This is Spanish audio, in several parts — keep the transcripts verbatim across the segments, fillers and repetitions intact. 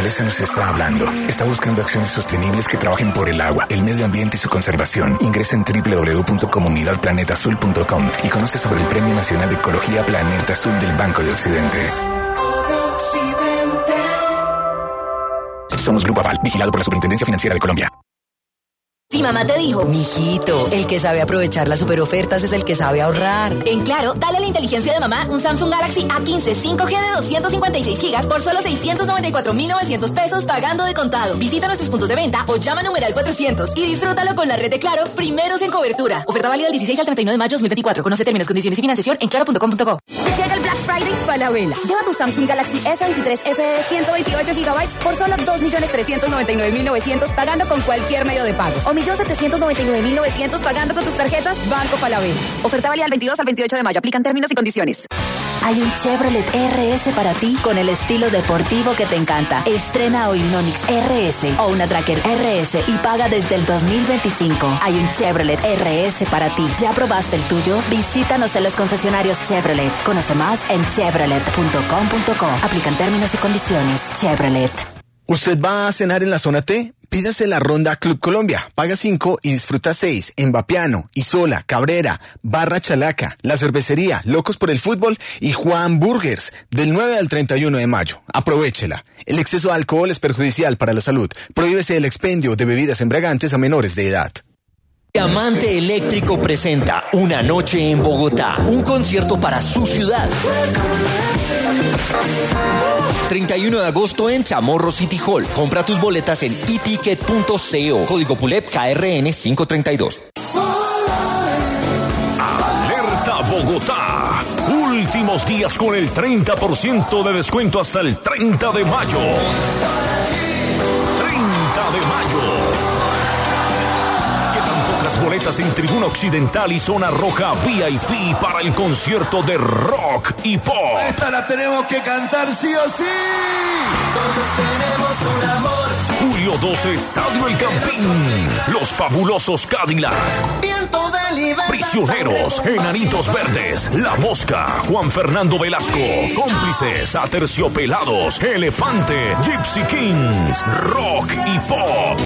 naturaleza nos está hablando. Está buscando acciones sostenibles que trabajen por el agua, el medio ambiente y su conservación. Ingresa en doble u doble u doble u punto comunidad planeta azul punto com y conoce sobre el Premio Nacional de Ecología Planeta Azul del Banco de Occidente. Somos Grupo Aval, vigilado por la Superintendencia Financiera de Colombia. Si mamá te dijo, mijito, el que sabe aprovechar las superofertas es el que sabe ahorrar. En Claro, dale a la inteligencia de mamá un Samsung Galaxy A quince cinco G de doscientos cincuenta y seis gigas por solo seiscientos noventa y cuatro mil novecientos pesos pagando de contado. Visita nuestros puntos de venta o llama a numeral cuatrocientos y disfrútalo con la red de Claro, primeros en cobertura. Oferta válida del dieciséis al treinta y uno de mayo de dos mil veinticuatro. Conoce términos, condiciones y financiación en claro punto com punto co. Llega el Black Friday Falabella. Lleva tu Samsung Galaxy S veintitrés F de ciento veintiocho gigabytes por solo dos millones trescientos noventa y nueve mil novecientos pagando con cualquier medio de pago. O un millón setecientos noventa y nueve mil novecientos pagando con tus tarjetas Banco Falabella. Oferta válida del veintidós al veintiocho de mayo. Aplican términos y condiciones. Hay un Chevrolet R S para ti con el estilo deportivo que te encanta. Estrena hoy un Onix R S o una Tracker R S y paga desde el dos mil veinticinco. Hay un Chevrolet R S para ti. ¿Ya probaste el tuyo? Visítanos en los concesionarios Chevrolet. Conoce más en chevrolet punto com punto co. Aplican términos y condiciones. Chevrolet. ¿Usted va a cenar en la zona T? Pídase la ronda Club Colombia. Paga cinco y disfruta seis en Vapiano, Isola, Cabrera, Barra Chalaca, La Cervecería, Locos por el Fútbol y Juan Burgers del nueve al treinta y uno de mayo. Aprovéchela. El exceso de alcohol es perjudicial para la salud. Prohíbese el expendio de bebidas embriagantes a menores de edad. Diamante Eléctrico presenta Una Noche en Bogotá, un concierto para su ciudad. treinta y uno de agosto en Chamorro City Hall. Compra tus boletas en e ticket punto co. Código P U L E P K R N quinientos treinta y dos. Alerta Bogotá. Últimos días con el treinta por ciento de descuento hasta el treinta de mayo. treinta de mayo. Boletas en Tribuna Occidental y Zona Roja V I P para el concierto de rock y pop. Esta la tenemos que cantar sí o sí. Todos tenemos un amor. Julio doce, Estadio El Campín. Los fabulosos Cadillacs. Viento de libertad. Prisioneros, Enanitos Verdes, La Mosca, Juan Fernando Velasco, Cómplices, Aterciopelados, Elefante, Gypsy Kings, rock y pop.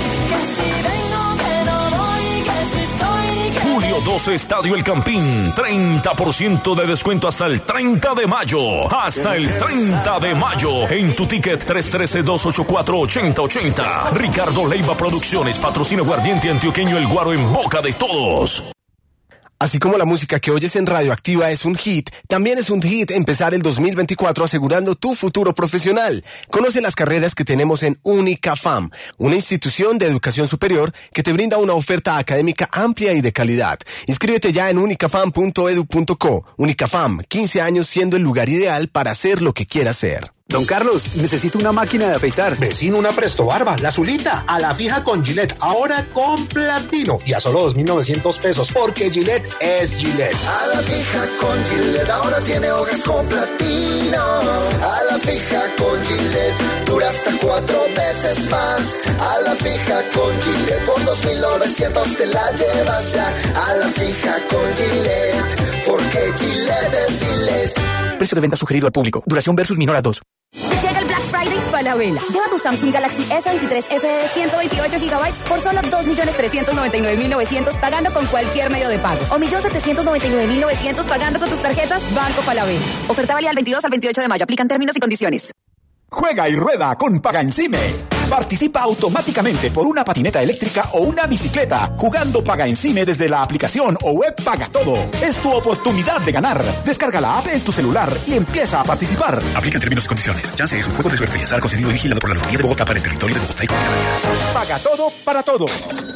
Julio doce, Estadio El Campín. treinta por ciento de descuento hasta el treinta de mayo. Hasta el treinta de mayo. En tu ticket tres uno tres, dos ocho cuatro, ocho cero ocho cero. Ricardo Leiva Producciones. Patrocina Aguardiente Antioqueño El Guaro en boca de todos. Así como la música que oyes en Radioactiva es un hit, también es un hit empezar el dos mil veinticuatro asegurando tu futuro profesional. Conoce las carreras que tenemos en UNICAFAM, una institución de educación superior que te brinda una oferta académica amplia y de calidad. Inscríbete ya en unicafam punto edu punto co. UNICAFAM, quince años siendo el lugar ideal para hacer lo que quieras hacer. Don Carlos, necesito una máquina de afeitar. Vecino, una Presto Barba, la azulita, a la fija con Gillette, ahora con platino y a solo dos mil novecientos pesos, porque Gillette es Gillette. A la fija con Gillette, ahora tiene hojas con platino. A la fija con Gillette, dura hasta cuatro veces más. A la fija con Gillette, por dos mil novecientos te la llevas ya. A la fija con Gillette, porque Gillette es Gillette. Precio de venta sugerido al público. Duración versus menor a dos. Llega el Black Friday Falabella. Lleva tu Samsung Galaxy S veintitrés F de ciento veintiocho gigabytes por solo dos millones trescientos noventa y nueve mil novecientos pagando con cualquier medio de pago. O un millón setecientos noventa y nueve mil novecientos pagando con tus tarjetas Banco Falabella. Oferta válida del veintidós al veintiocho de mayo. Aplican términos y condiciones. Juega y rueda con Paga Encime. Participa automáticamente por una patineta eléctrica o una bicicleta jugando Paga Encime desde la aplicación o web Paga Todo. Es tu oportunidad de ganar. Descarga la app en tu celular y empieza a participar. Aplica en términos y condiciones. Chance es un juego de suerte y azar concedido y vigilado por la Lotería de Bogotá para el territorio de Bogotá y Cundinamarca. Paga Todo para todos.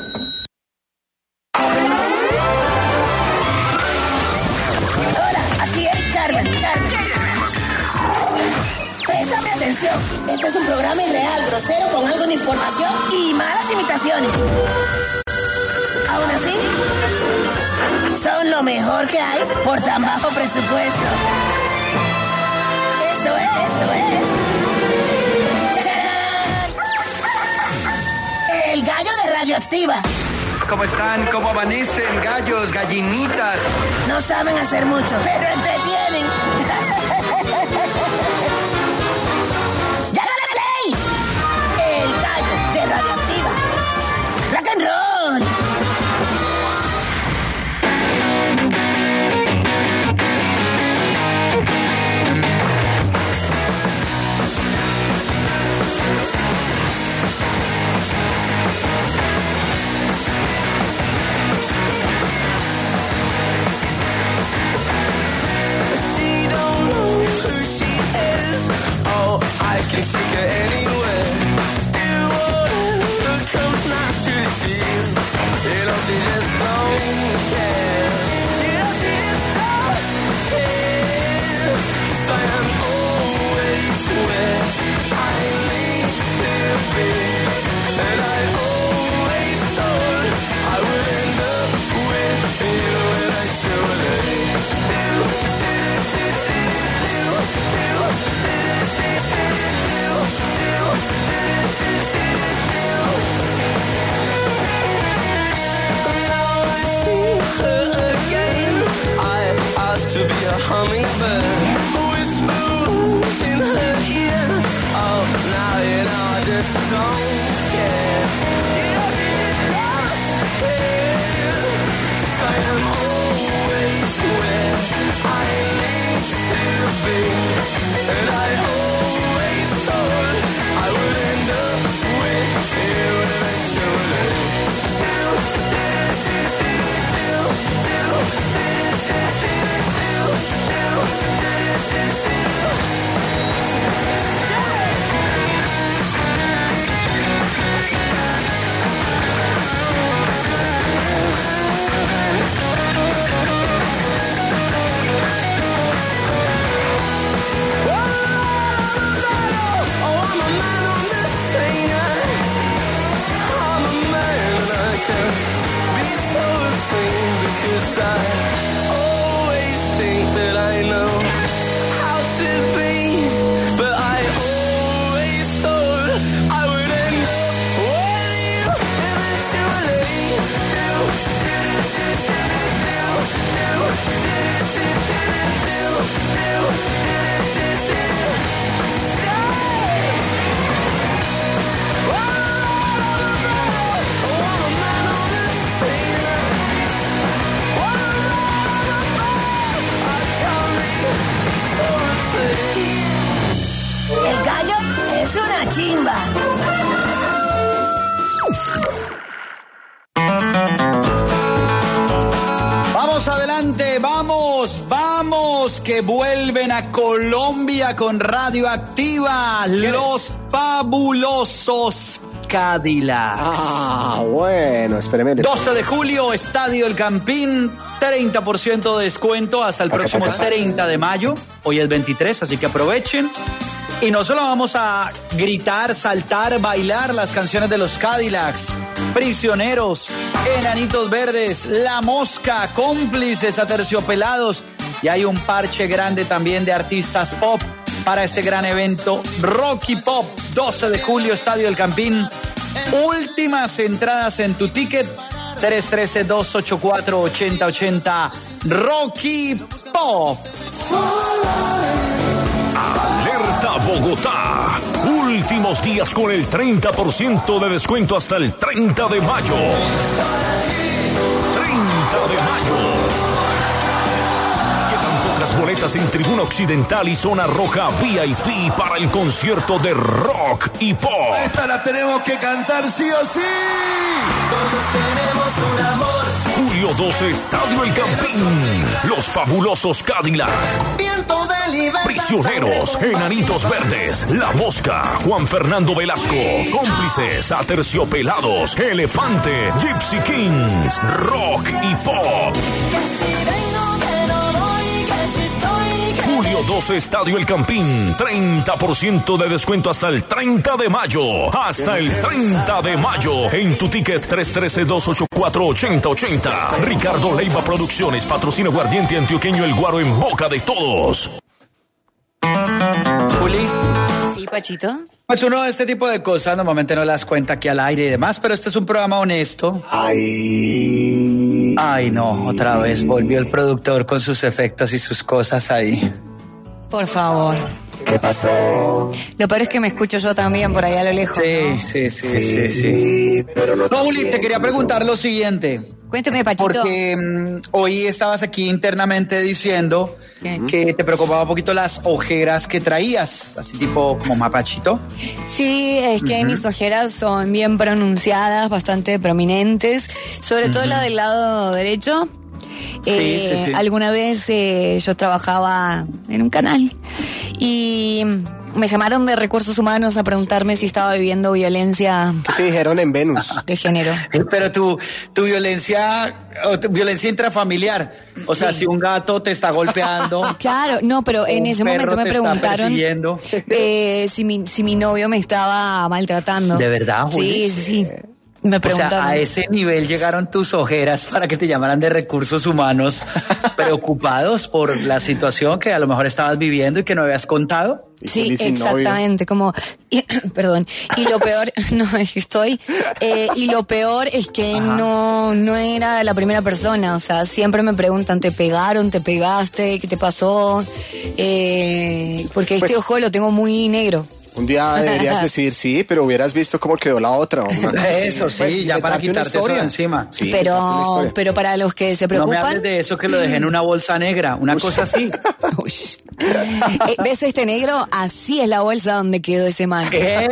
Hola, aquí es Carmen. Carmen. Préstame atención. Este es un programa irreal, grosero, con algo de información y malas imitaciones. Aún así, son lo mejor que hay por tan bajo presupuesto. Esto es, esto es. ¡Chachán! El gallo de Radioactiva. ¿Cómo están? ¿Cómo amanecen? Gallos, gallinitas. No saben hacer mucho, pero entretienen. ¡Ya dale play! You know she just don't care. You know she just don't care. 'Cause I am always where I need to be, and I always thought I would end up with you, and I surely do. To be a hummingbird, whispers in her ear. Oh, now you know I just don't care. You know she just don't care. 'Cause I am always where I need to be, and I always thought I would end up with you eventually. Because I always think that I know how to be, but I always thought I would end up with you eventually. El gallo es una chimba. Vamos adelante, vamos, vamos, que vuelven a Colombia con Radioactiva, los fabulosos Cadillacs. Ah, bueno, espéreme. doce de julio, Estadio El Campín, treinta por ciento de descuento hasta el próximo treinta de mayo. Hoy es veintitrés, así que aprovechen. Y no solo vamos a gritar, saltar, bailar las canciones de los Cadillacs, Prisioneros, Enanitos Verdes, La Mosca, Cómplices, Aterciopelados, y hay un parche grande también de artistas pop para este gran evento Rocky Pop, doce de julio, Estadio El Campín. Últimas entradas en tu ticket, tres uno tres, dos ocho cuatro, ocho cero ocho cero, Rocky Pop. Alerta Bogotá. Últimos días con el treinta por ciento de descuento hasta el treinta de mayo. treinta de mayo. Quedan pocas boletas en Tribuna Occidental y Zona Roja V I P para el concierto de rock y pop. Esta la tenemos que cantar sí o sí. Todos tenemos un amor. Julio doce, Estadio El Campín. Los fabulosos Cadillacs. Viento de libertad. Prisioneros, Enanitos Verdes, La Mosca, Juan Fernando Velasco, Cómplices, Aterciopelados, Elefante, Gypsy Kings, Rock y Pop. Julio doce, Estadio El Campín, treinta por ciento de descuento hasta el treinta de mayo. Hasta el treinta de mayo. En tu ticket tres uno tres, dos ocho cuatro, ocho cero ocho cero. Ricardo Leiva Producciones, patrocina Guardiente Antioqueño El Guaro en boca de todos. Juli. Sí, Pachito. Pues uno de este tipo de cosas normalmente no las cuenta aquí al aire y demás, pero este es un programa honesto. Ay. Ay, no, otra vez volvió el productor con sus efectos y sus cosas ahí. Por favor. ¿Qué pasó? Lo peor es que me escucho yo también por ahí a lo lejos. Sí, ¿no? sí, sí, sí, sí, sí. Pero no, no Juli, te quería preguntar lo siguiente. Cuénteme, Pachito. Porque um, hoy estabas aquí internamente diciendo ¿Qué? que te preocupaba un poquito las ojeras que traías, así tipo como mapachito. Sí, es que uh-huh. mis ojeras son bien pronunciadas, bastante prominentes, sobre uh-huh. todo la del lado derecho. Sí, eh, sí, sí. Alguna vez eh, yo trabajaba en un canal y me llamaron de Recursos Humanos a preguntarme si estaba viviendo violencia. ¿Qué te dijeron en Venus? De género. Pero tu, tu violencia, o tu violencia intrafamiliar, o sea, sí. Si un gato te está golpeando. Claro, no, pero en ese momento me preguntaron eh, si, mi, si mi novio me estaba maltratando. ¿De verdad, Juli? Sí, sí, sí. Me preguntaron. O sea, a ese nivel llegaron tus ojeras para que te llamaran de Recursos Humanos, preocupados por la situación que a lo mejor estabas viviendo y que no habías contado. Sí, exactamente, como, y, perdón, y lo peor, no, es que estoy, eh, y lo peor es que no, no era la primera persona, o sea, siempre me preguntan, ¿te pegaron, te pegaste, qué te pasó? Eh, porque pues, este ojo lo tengo muy negro. Un día deberías decir sí, pero hubieras visto cómo quedó la otra. Eso sí, pues, ya para quitarte eso de encima. Sí, pero, pero para los que se preocupan. No me hables de eso que lo dejé en una bolsa negra, una cosa así. ¿Ves este negro? Así es la bolsa donde quedó ese man.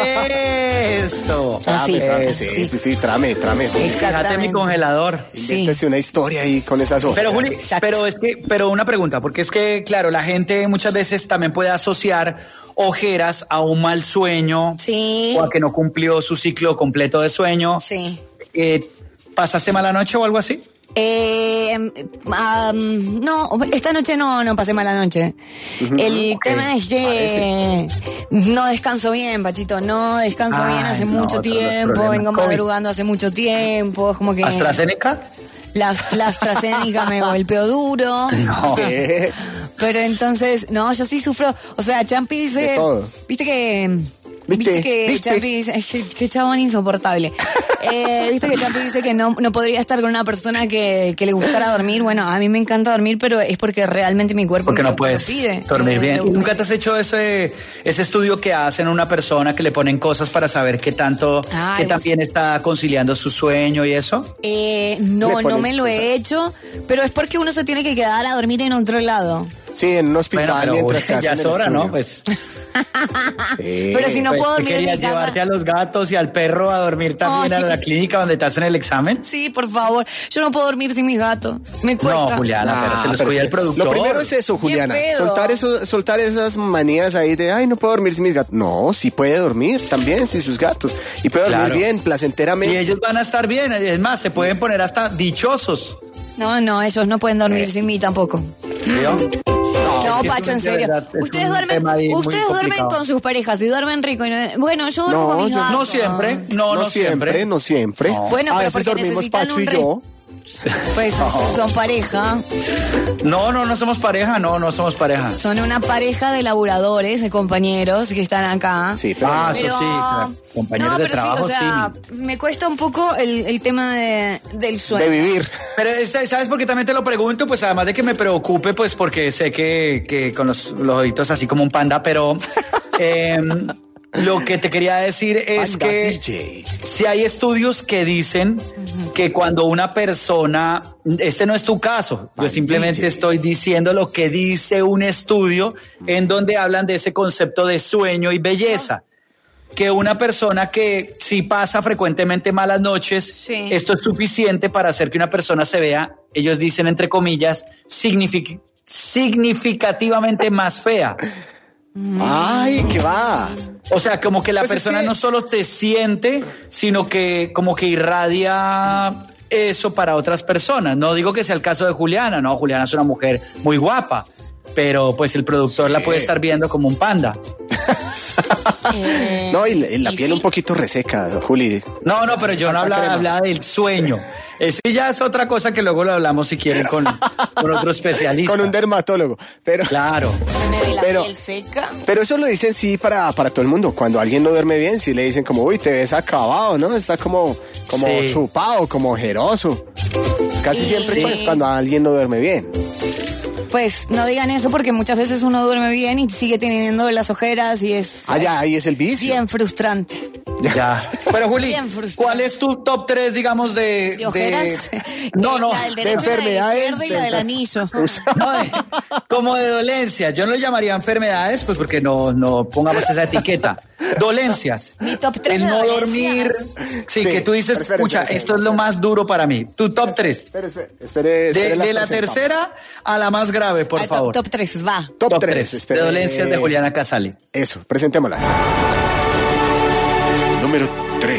Eso. Así. Trame, sí, sí, sí, sí, trame, trame. Fíjate mi congelador. Invéntese sí. una historia ahí con esas hojas. Pero Juli, Exacto. pero es que, pero una pregunta, porque es que, claro, la gente muchas veces también puede asociar ojeras a un mal sueño, sí. o a que no cumplió su ciclo completo de sueño. Sí. Eh, ¿Pasaste mala noche o algo así? Eh, um, no, esta noche no, no pasé mala noche. Uh-huh, El okay. tema es que Parece. no descanso bien, Pachito, no descanso Ay, bien hace no, mucho tiempo, vengo COVID. madrugando hace mucho tiempo, es como que... ¿AstraZeneca? La, la AstraZeneca me golpeó duro. No. ¿Qué? Pero entonces, no, yo sí sufro. O sea, Champi dice... De todo. Viste que... ¿Viste? Viste que ¿Viste? Champi dice... Es que, que chabón insoportable. eh, Viste que Champi dice que no, no podría estar con una persona que, que le gustara dormir. Bueno, a mí me encanta dormir, pero es porque realmente mi cuerpo porque me no puedes pide. dormir bien. Eh, ¿Nunca te has hecho ese, ese estudio que hacen a una persona que le ponen cosas para saber qué tanto, Ay, qué también está conciliando su sueño y eso? Eh, no, no me lo he hecho, pero es porque uno se tiene que quedar a dormir en otro lado. Sí, en un hospital bueno, pero, mientras uy, se ya hacen es hora, el ¿no? Pues... sí. Pero si no pues, puedo dormir en mi casa. ¿Llevarte a los gatos y al perro a dormir también Ay. a la clínica donde te hacen el examen? Sí, por favor. Yo no puedo dormir sin mis gatos. Me cuesta. No, Juliana, ah, pero se los pero cuida sí. el productor. Lo primero es eso, Juliana. Soltar, eso, soltar esas manías ahí de, ay, no puedo dormir sin mis gatos. No, sí puede dormir también sin sus gatos. Y puede dormir claro. bien, placenteramente. Y ellos van a estar bien. Es más, se pueden poner hasta dichosos. No, no, ellos no pueden dormir eh. sin mí tampoco. ¿Yo? No, no Pacho, en serio. Verdad, ustedes duermen, ustedes duermen con sus parejas y duermen rico. Y no, bueno, yo duermo no, con mis gatos. No siempre, no, no, no siempre. siempre. No siempre, no. Bueno, a pero veces porque dormimos necesitan Pacho un y re... yo. Pues oh. son pareja. No, no, no somos pareja, no, no somos pareja. Son una pareja de laboradores, de compañeros que están acá. Sí, pero, ah, pero... eso sí, claro. Compañeros no, de pero trabajo, sí, o sea, sí. me cuesta un poco el, el tema de, del sueño. De vivir. Pero, ¿sabes por qué también te lo pregunto? Pues además de que me preocupe, pues porque sé que, que con los, los ojitos así como un panda, pero... eh, lo que te quería decir es Panda que D J. Si hay estudios que dicen uh-huh. que cuando una persona, este no es tu caso, Panda yo simplemente D J. Estoy diciendo lo que dice un estudio uh-huh. en donde hablan de ese concepto de sueño y belleza. Uh-huh. Que una persona que si pasa frecuentemente malas noches, sí. esto es suficiente para hacer que una persona se vea, ellos dicen entre comillas, signific- significativamente más fea. Ay, ¿qué va? O sea, como que la pues persona es que... no solo se siente, sino que como que irradia eso para otras personas. No digo que sea el caso de Juliana, no, Juliana es una mujer muy guapa, pero pues el productor sí. la puede estar viendo como un panda. eh, no, y la, y la ¿y piel sí? un poquito reseca, Juli. No, no, pero yo no hablaba, hablaba del sueño. Eso ya es otra cosa que luego lo hablamos si quieren con, con otro especialista. Con un dermatólogo. Pero, claro. Me ve la pero, piel seca. Pero eso lo dicen sí para, para todo el mundo. Cuando alguien no duerme bien, sí le dicen como, uy, te ves acabado, ¿no? Está como, como sí. chupado, como ojeroso. Casi y, siempre sí. pues, cuando alguien no duerme bien. Pues no digan eso porque muchas veces uno duerme bien y sigue teniendo las ojeras y es... Ah, ya, ahí es el vicio. Bien frustrante. Ya. Pero Juli, ¿cuál es tu top tres, digamos, de... ¿De ojeras? de... No, no, la del de derecho, enfermedades. la del izquierdo y la del anillo. No, de- como de dolencias. Yo no lo llamaría enfermedades, pues porque no, no pongamos esa etiqueta. Dolencias. Mi top tres El de no dolencias. dormir. Sí, Sí, que tú dices, pero espere, escucha, espere, esto es lo más duro para mí. Tu top tres. Espere, espere, espere, espere, De, las de la presentamos. tercera a la más grave, por Ay, favor. top, top tres, va. Top, Top tres, tres, espere. de dolencias de Juliana Casali. Eso, presentémoslas. Número tres.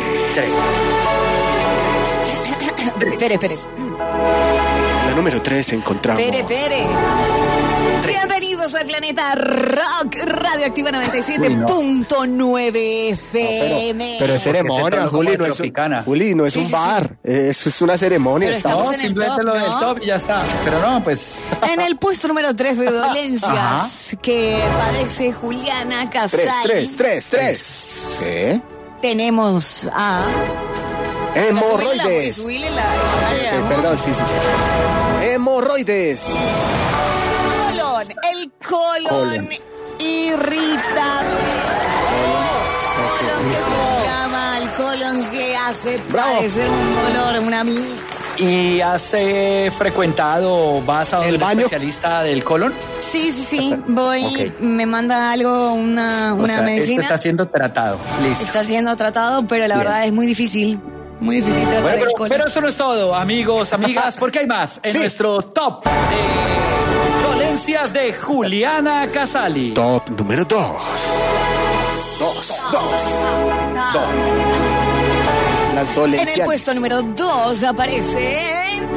Pere, Pere. La número tres encontramos. Pere, Pere. Bienvenidos al Planeta Rock, Radioactiva noventa y siete punto nueve F M. Pero es ceremonia, Juli, no es, un, Juli, no es Sí, un sí, bar. Eso es una ceremonia. Pero estamos No, en el simplemente top, lo del ¿no? top y ya está. Pero no, pues... En el puesto número tres de dolencias Ajá. que padece Juliana Tres, Casali, tres, tres, tres. Sí. tenemos a... Hemorroides. Subile la... subile la- Eh, perdón, sí, sí, sí. Hemorroides. Colon, el colon, Colon. irritable. Colon que se llama el colon que hace Bravo. parecer un dolor, una mil. ¿Y has eh, frecuentado, vas a ¿El un baño? especialista del colon? Sí, sí, sí. Voy, Ok. me manda algo, una, O una sea, medicina. Esto está siendo tratado. Listo. Está siendo tratado, pero la Bien. verdad es muy difícil. Muy difícil tratar Bueno, pero, el colon. pero eso no es todo, amigos, amigas, porque hay más en Sí. nuestro top de dolencias de Juliana Casali. Top número dos. Dos, dos. Las En dolencias. el puesto número dos aparece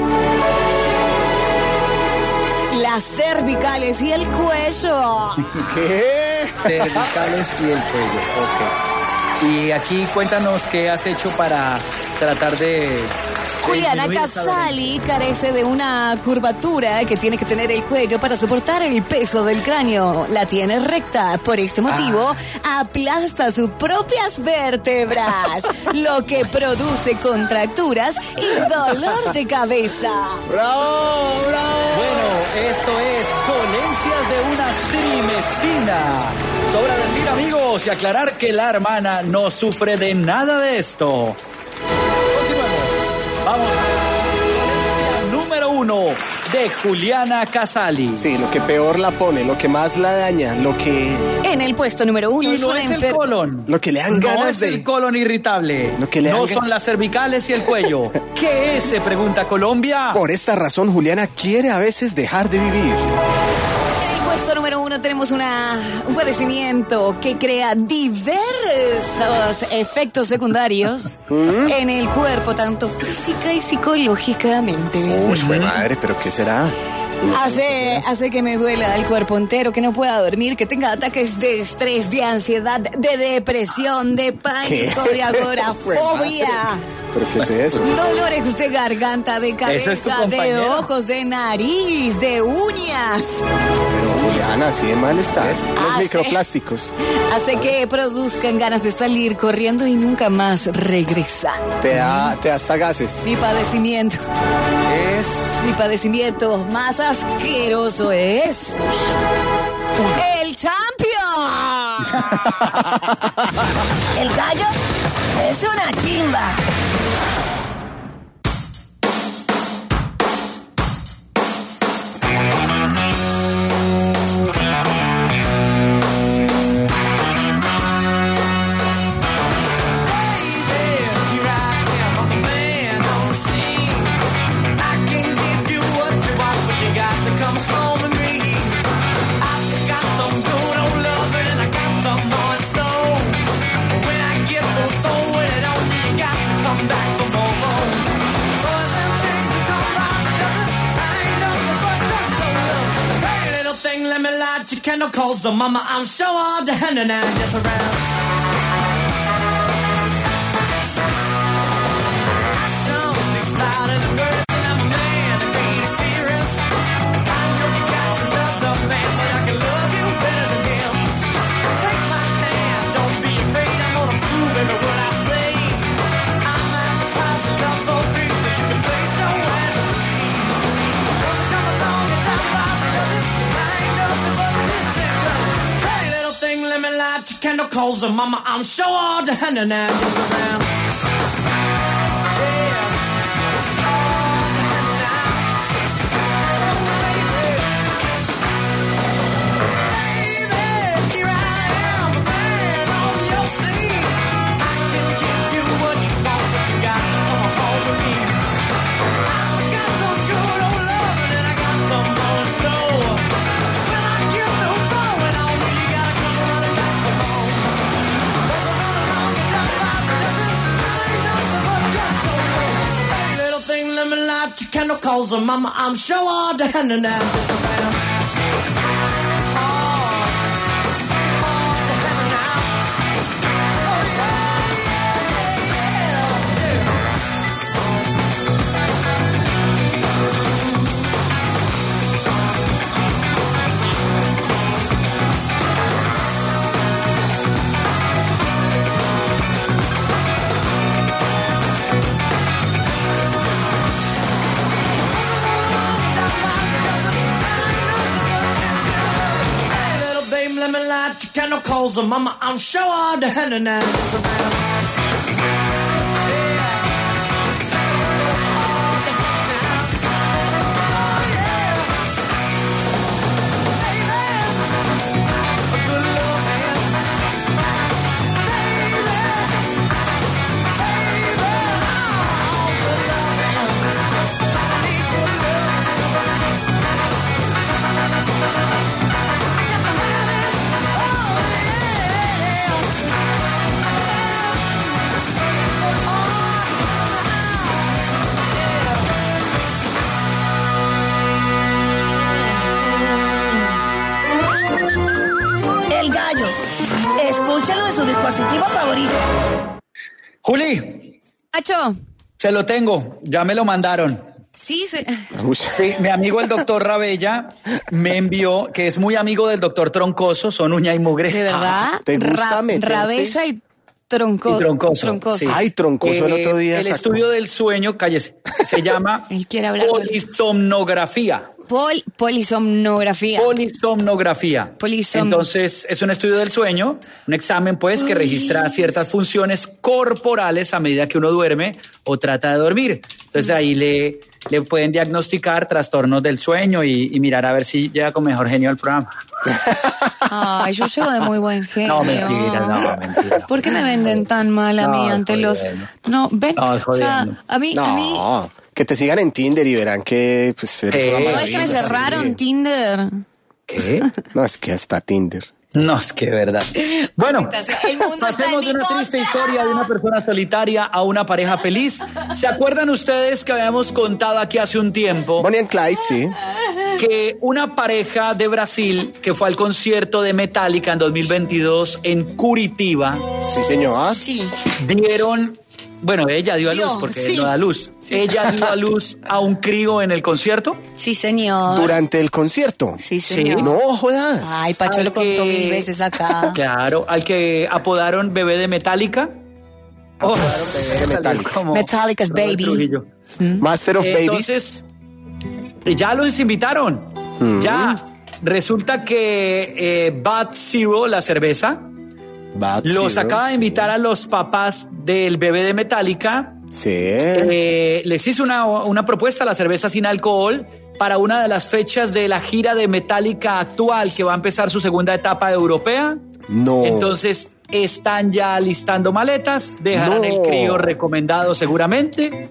las cervicales y el cuello. ¿Qué? Cervicales y el cuello. Ok. Y aquí cuéntanos qué has hecho para tratar de... de Juliana disminuir esa Casali carece de una curvatura que tiene que tener el cuello para soportar el peso del cráneo. La tiene recta. Por este motivo, aplasta sus propias vértebras, lo que produce contracturas y dolor de cabeza. ¡Bravo, bravo! Bueno, esto es dolencias de una trimesina. Sobra decir, amigos, y aclarar que la hermana no sufre de nada de esto. Continuemos. Vamos. Dolencia número uno de Juliana Casali. Sí, lo que peor la pone, lo que más la daña, lo que, En el puesto número uno Y es no una es el enfer- colon. lo que le dan No ganas es de. el colon irritable. Lo que le no dan son ga- las cervicales y el cuello. ¿Qué es? Se pregunta Colombia. Por esta razón, Juliana quiere a veces dejar de vivir. En el puesto número uno tenemos una, un padecimiento que crea diversos efectos secundarios en el cuerpo, tanto física y psicológicamente. Uy, fue madre, pero ¿qué será? Hace, hace que me duela el cuerpo entero, que no pueda dormir, que tenga ataques de estrés, de ansiedad, de depresión, de pánico, ¿Qué? de agorafobia. ¿Pero qué es eso? Dolores de garganta, de Eso es tu cabeza, de compañero. ojos, de nariz, de uñas. Pero Juliana, así de mal estás. Los Ah, sí. microplásticos. Hace que produzcan ganas de salir corriendo y nunca más regresar. Te da, te da hasta gases. Mi padecimiento, Es... mi padecimiento más asqueroso es el champion. El gallo es una chimba. Chemicals, so mama, I'm sure all the hand and just around. Don't speak loud in the birds, and I'm a man, I can't serious. I know you got to love the man, but I can love you better than him. Take my stand, don't be afraid, I'm gonna prove every word I say. I'm advertising love for free, so you can place your hand free. Don't come along and stop by, because I ain't nothing but a let me lie, you your candle calls and mama, I'm sure all the hand and now just around. Candle calls her mama, I'm sure all the hand and now just around. Let me light your candle calls her mama, I'm sure all the hand and now just around. Escúchalo en su dispositivo favorito. Juli. Nacho. Se lo tengo, ya me lo mandaron. Sí, sí. Sí, mi amigo el doctor Rabella me envió, que es muy amigo del doctor Troncoso, son uña y mugre. ¿De verdad? ¿Te gusta Ra meterte? Rabella y, tronco y Troncoso. troncoso. Sí. Ay, Troncoso Eh, el otro día El sacó. estudio del sueño, cállese, se llama Él quiere hablar. polisomnografía. Pol polisomnografía. Polisomnografía. Polisom- Entonces, es un estudio del sueño, un examen, pues, que registra ciertas funciones corporales a medida que uno duerme o trata de dormir. Entonces, ahí le, le pueden diagnosticar trastornos del sueño y, y mirar a ver si llega con mejor genio al programa. Ay, yo llego de muy buen genio. No, mentira, no, mentira. ¿Por qué me venden tan mal a mí No, ante los... jodiendo. No, ven, No, o sea, jodiendo. a mí... A mí... No, que te sigan en Tinder y verán que pues, eres Eh, una No, es maravilla. que me cerraron Tinder. ¿Qué? No, es que hasta Tinder. No, es que de verdad. Bueno, El mundo está en pasemos mi de una contra. triste historia de una persona solitaria a una pareja feliz. ¿Se acuerdan ustedes que habíamos contado aquí hace un tiempo Bonnie and Clyde, sí. que una pareja de Brasil que fue al concierto de Metallica en dos mil veintidós en Curitiba Sí, señor. Sí. dieron... Bueno, ella dio a luz Dio, porque sí. él no da luz. Ella dio a luz a un crío en el concierto. Sí, señor. Durante el concierto. Sí, señor. No jodas. Ay, Pacho lo Al que- contó mil veces acá. Claro, al que apodaron bebé de Metallica. Oh, Bebé de Metallica. como Metallica's Robert baby. Trujillo. Master of Babies. Entonces, ya los invitaron. Mm. Ya. Resulta que eh, Bad Zero, la cerveza, Bad los Zero, acaba de sí. invitar a los papás del bebé de Metallica. Sí. Eh, les hizo una, una propuesta, la cerveza sin alcohol, para una de las fechas de la gira de Metallica actual, que va a empezar su segunda etapa europea. No. Entonces están ya listando maletas, dejarán No. el crío recomendado seguramente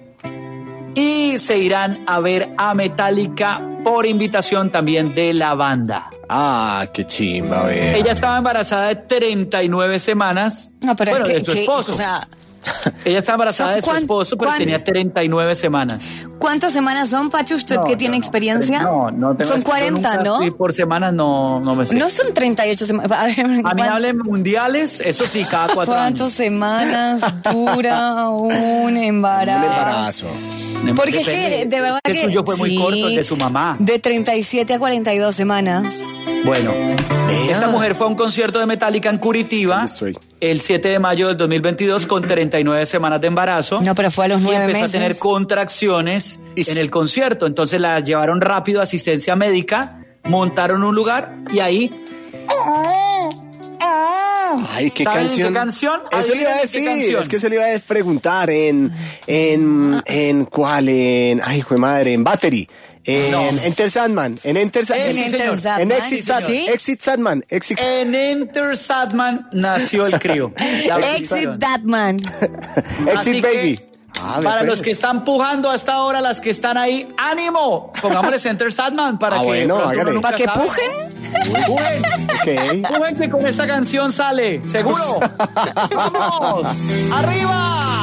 y se irán a ver a Metallica por invitación también de la banda. Ah, qué chimba, ve. Ella estaba embarazada de treinta y nueve semanas. No, pero bueno, es que, de su que- esposo. o sea, Ella estaba embarazada ¿son de su cuán- esposo, pero cuán- tenía treinta y nueve semanas. ¿cuántas semanas son, Pacho, usted No, que no, tiene no. experiencia? No, no tengo Son yo cuarenta, nunca ¿no? fui por semanas no, no me sé. No son treinta y ocho semanas. A ver, A mí ¿cuán- hablen mundiales, eso sí, cada cuatro ¿cuántas años. semanas dura un embarazo? Un embarazo. Porque es que, Depende. de verdad El que... suyo fue muy sí, corto, el de su mamá. De treinta y siete a cuarenta y dos semanas. Bueno, esta mujer fue a un concierto de Metallica en Curitiba el siete de mayo del dos mil veintidós con treinta y nueve semanas de embarazo. No, pero fue a los y nueve empezó meses. a tener contracciones en el concierto. Entonces la llevaron rápido a asistencia médica, montaron un lugar y ahí Ay, ¿qué ¿Saben canción? qué canción? Eso le iba a Adivinen qué decir, canción. es que se le iba a preguntar en, en, en cuál, en, ay, jue madre, en Battery. En No. Enter Sandman, en Enter, Sa- En en, Enter en Sandman, Exit, sí, Sad- señor. Exit Sandman, Exit, En Enter Sadman nació el crío. La Exit versión. that man. Así Exit que, Baby. Ah, para pues. los que están pujando hasta ahora, las que están ahí, ¡ánimo! Pongámosles Enter Sadman para Ah, que bueno, pronto uno hágale. nunca ¿Para que sabe. pujen? ¡Pujen! Ok. ¡Pujen que con esta canción sale! ¡Seguro! ¡Vamos! ¡Arriba!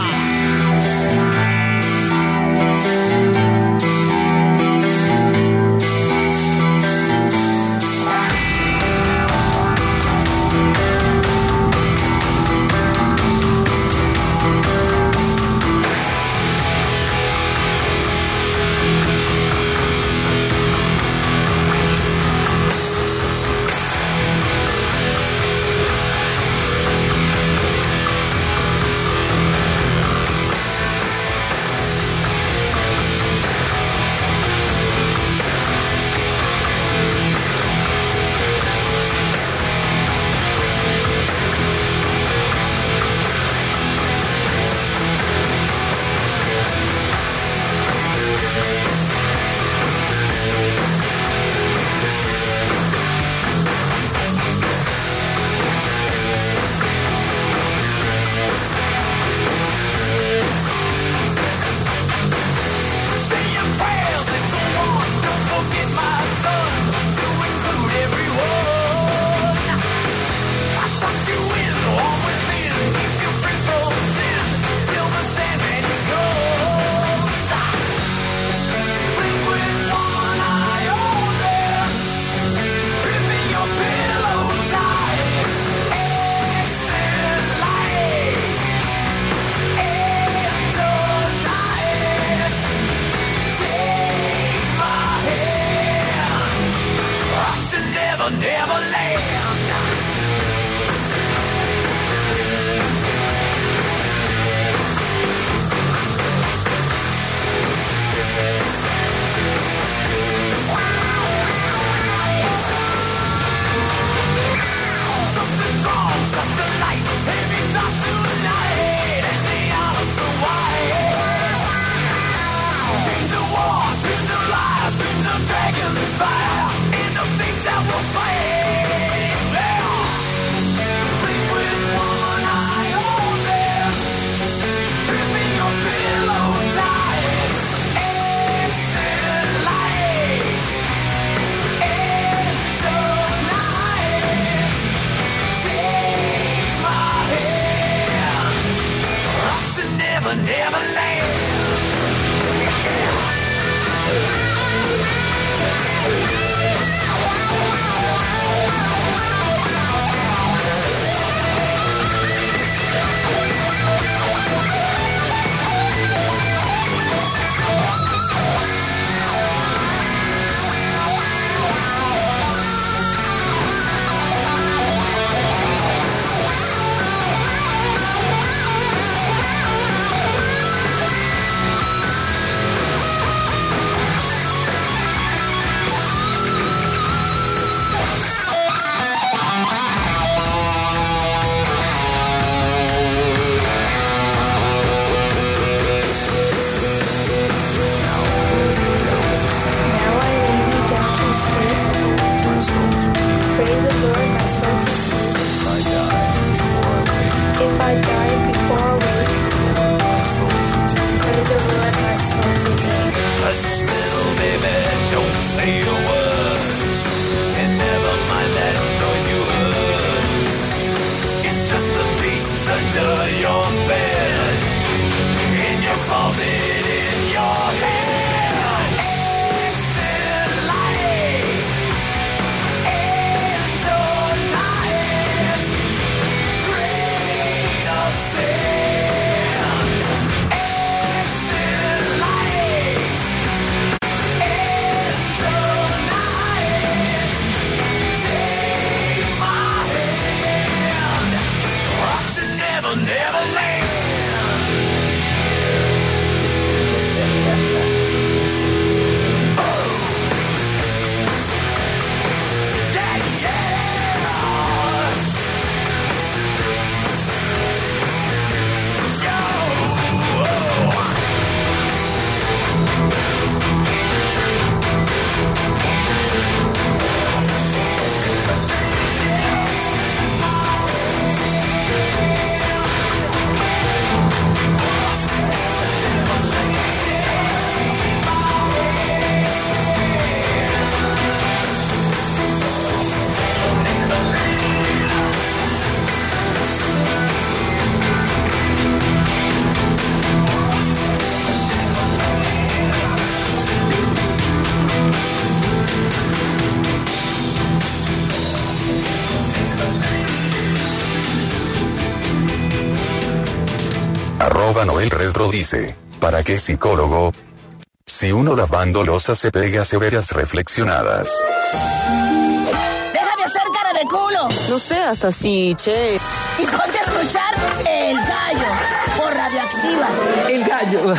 Papá Noel Retro dice, ¿para qué psicólogo? Si uno lavando losa se pega severas reflexionadas. ¡Deja de hacer cara de culo! No seas así, che. Y ponte a escuchar El Gallo por Radioactiva. El Gallo.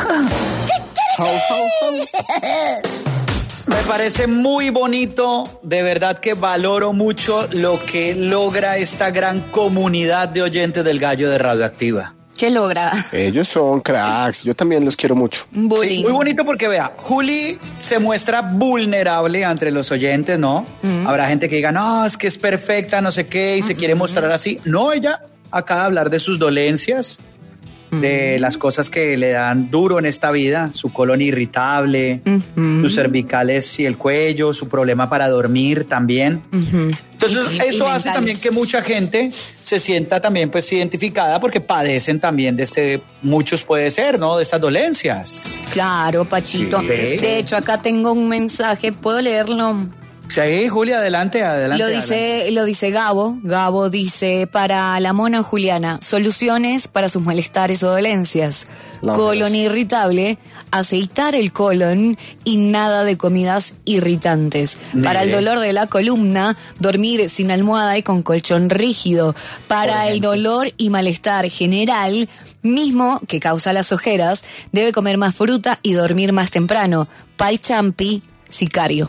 Me parece muy bonito, de verdad que valoro mucho lo que logra esta gran comunidad de oyentes del Gallo de Radioactiva. ¿Qué logra? Ellos son cracks, yo también los quiero mucho. Sí, muy bonito porque vea, Juli se muestra vulnerable entre los oyentes, ¿no? Mm. Habrá gente que diga, no, es que es perfecta, no sé qué, y uh-huh. se quiere mostrar así. No, ella acaba de hablar de sus dolencias, de las cosas que le dan duro en esta vida, su colon irritable, uh-huh. sus cervicales y el cuello, su problema para dormir también. Uh-huh. Entonces y, eso y hace también que mucha gente se sienta también pues identificada porque padecen también de este, muchos puede ser, ¿no? De estas dolencias. Claro, Pachito. Sí. De hecho, acá tengo un mensaje, ¿puedo leerlo? Sí, Julia, adelante, adelante. Lo dice, adelante. lo dice Gabo. Gabo dice, para la mona Juliana, soluciones para sus malestares o dolencias. La colon verdad. Irritable, aceitar el colon y nada de comidas irritantes. Mire. Para el dolor de la columna, dormir sin almohada y con colchón rígido. Para el dolor y malestar general, mismo que causa las ojeras, debe comer más fruta y dormir más temprano. Pal champi, sicario.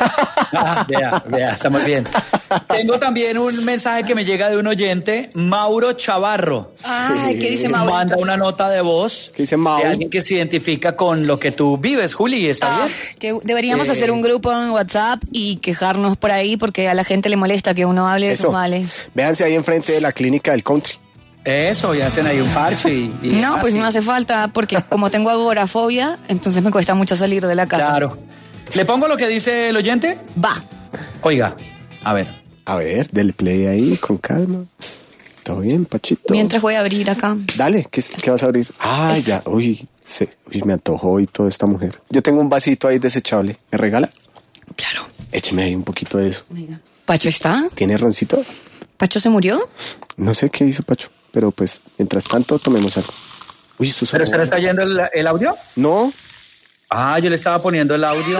Ah, vea, vea, está muy bien. Tengo también un mensaje que me llega de un oyente, Mauro Chavarro. Ay, ¿qué dice Mauro? Manda una nota de voz. ¿Qué dice Mauro? De alguien que se identifica con lo que tú vives, Juli, ¿está ah, bien? Que deberíamos eh, hacer un grupo en WhatsApp y quejarnos por ahí porque a la gente le molesta que uno hable de eso. Sus males. Véanse ahí enfrente de la clínica del country. Eso, y hacen ahí un parche y... y no, pues no hace falta porque como tengo agorafobia, entonces me cuesta mucho salir de la casa. Claro. ¿Le pongo lo que dice el oyente? Va. Oiga, a ver. A ver, del play ahí, con calma. ¿Todo bien, Pachito? Mientras voy a abrir acá. Dale, ¿qué, qué vas a abrir? Ah, este. ya, uy, se, uy, me antojó y toda esta mujer. Yo tengo un vasito ahí desechable. ¿Me regala? Claro. Écheme ahí un poquito de eso. Venga. ¿Pacho está? ¿Tiene roncito? ¿Pacho se murió? No sé qué hizo Pacho, pero pues, mientras tanto, tomemos algo. Uy, eso ¿Pero usted le está yendo el, el audio? No. Ah, yo le estaba poniendo el audio.